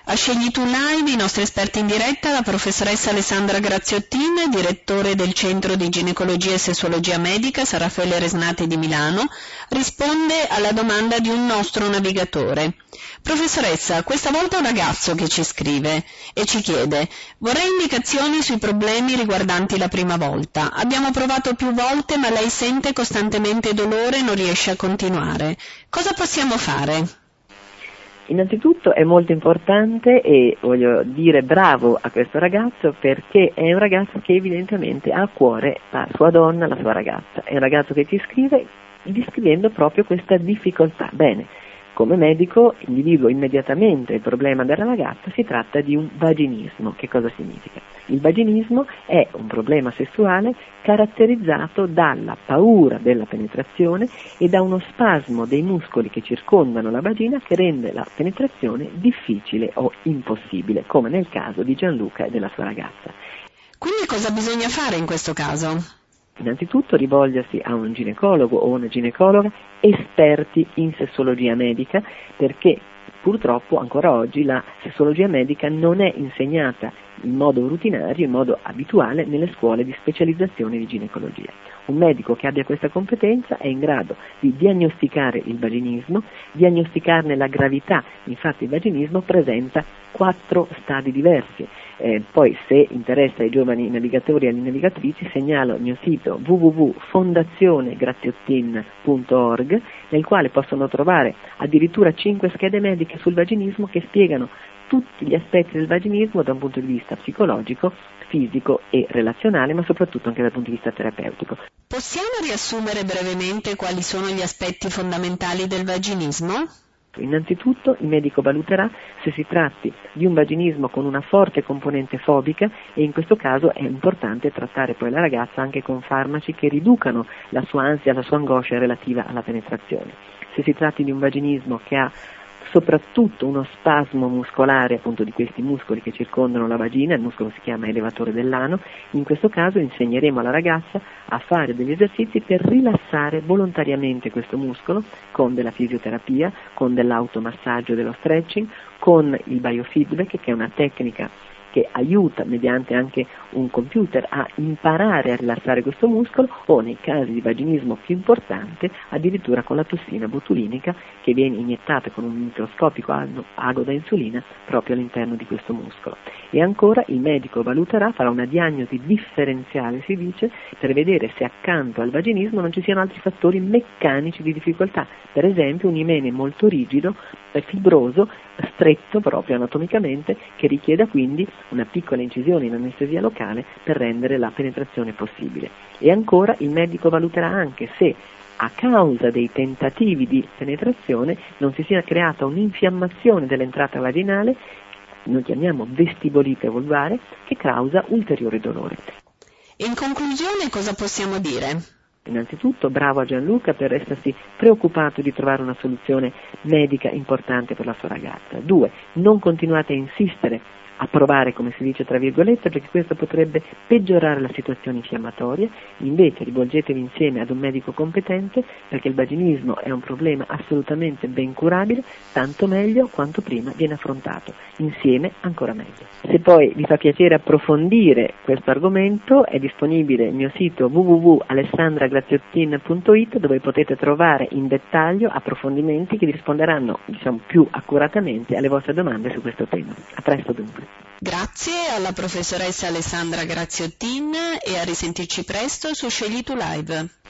A Scegli tu Live i nostri esperti in diretta, la professoressa Alessandra Graziottin, direttore del Centro di Ginecologia e Sessuologia Medica San Raffaele Resnati di Milano, risponde alla domanda di un nostro navigatore. Professoressa, questa volta un ragazzo che ci scrive e ci chiede: vorrei indicazioni sui problemi riguardanti la prima volta. Abbiamo provato più volte ma lei sente costantemente dolore e non riesce a continuare. Cosa possiamo fare? Innanzitutto è molto importante e voglio dire bravo a questo ragazzo, perché è un ragazzo che evidentemente ha a cuore la sua donna, la sua ragazza. È un ragazzo che ci scrive descrivendo proprio questa difficoltà. Bene, come medico individuo immediatamente il problema della ragazza. Si tratta di un vaginismo. Che cosa significa? Il vaginismo è un problema sessuale caratterizzato dalla paura della penetrazione e da uno spasmo dei muscoli che circondano la vagina che rende la penetrazione difficile o impossibile, come nel caso di Gianluca e della sua ragazza. Quindi cosa bisogna fare in questo caso? Innanzitutto rivolgersi a un ginecologo o una ginecologa esperti in sessologia medica, perché purtroppo ancora oggi la sessologia medica non è insegnata in modo rutinario, in modo abituale nelle scuole di specializzazione di ginecologia. Un medico che abbia questa competenza è in grado di diagnosticare il vaginismo, diagnosticarne la gravità. Infatti il vaginismo presenta 4 stadi diversi. Poi, se interessa ai giovani navigatori e alle navigatrici, segnalo il mio sito www.fondazionegraziottin.org, nel quale possono trovare addirittura 5 schede mediche sul vaginismo che spiegano tutti gli aspetti del vaginismo da un punto di vista psicologico, fisico e relazionale, ma soprattutto anche dal punto di vista terapeutico. Possiamo riassumere brevemente quali sono gli aspetti fondamentali del vaginismo? Innanzitutto il medico valuterà se si tratti di un vaginismo con una forte componente fobica, e in questo caso è importante trattare poi la ragazza anche con farmaci che riducano la sua ansia, la sua angoscia relativa alla penetrazione. Se si tratti di un vaginismo che ha soprattutto uno spasmo muscolare, appunto di questi muscoli che circondano la vagina, il muscolo si chiama elevatore dell'ano, in questo caso insegneremo alla ragazza a fare degli esercizi per rilassare volontariamente questo muscolo con della fisioterapia, con dell'automassaggio, dello stretching, con il biofeedback, che è una tecnica che aiuta mediante anche un computer a imparare a rilassare questo muscolo, o nei casi di vaginismo più importante addirittura con la tossina botulinica che viene iniettata con un microscopico ago da insulina proprio all'interno di questo muscolo. E ancora il medico valuterà, farà una diagnosi differenziale, si dice, per vedere se accanto al vaginismo non ci siano altri fattori meccanici di difficoltà, per esempio un imene molto rigido, fibroso, stretto proprio anatomicamente, che richieda quindi una piccola incisione in anestesia locale per rendere la penetrazione possibile. E ancora il medico valuterà anche se a causa dei tentativi di penetrazione non si sia creata un'infiammazione dell'entrata vaginale, noi chiamiamo vestibolite vulvare, che causa ulteriore dolore. In conclusione, cosa possiamo dire? Innanzitutto bravo a Gianluca per essersi preoccupato di trovare una soluzione medica importante per la sua ragazza. 2. Non continuate a insistere a provare, come si dice tra virgolette, perché questo potrebbe peggiorare la situazione infiammatoria. Invece rivolgetevi insieme ad un medico competente, perché il vaginismo è un problema assolutamente ben curabile, tanto meglio quanto prima viene affrontato. Insieme ancora meglio. Se poi vi fa piacere approfondire questo argomento, è disponibile il mio sito www.alessandragraziottin.it, dove potete trovare in dettaglio approfondimenti che vi risponderanno, più accuratamente alle vostre domande su questo tema. A presto dunque. Grazie alla professoressa Alessandra Graziottin e a risentirci presto su Scegli tu Live.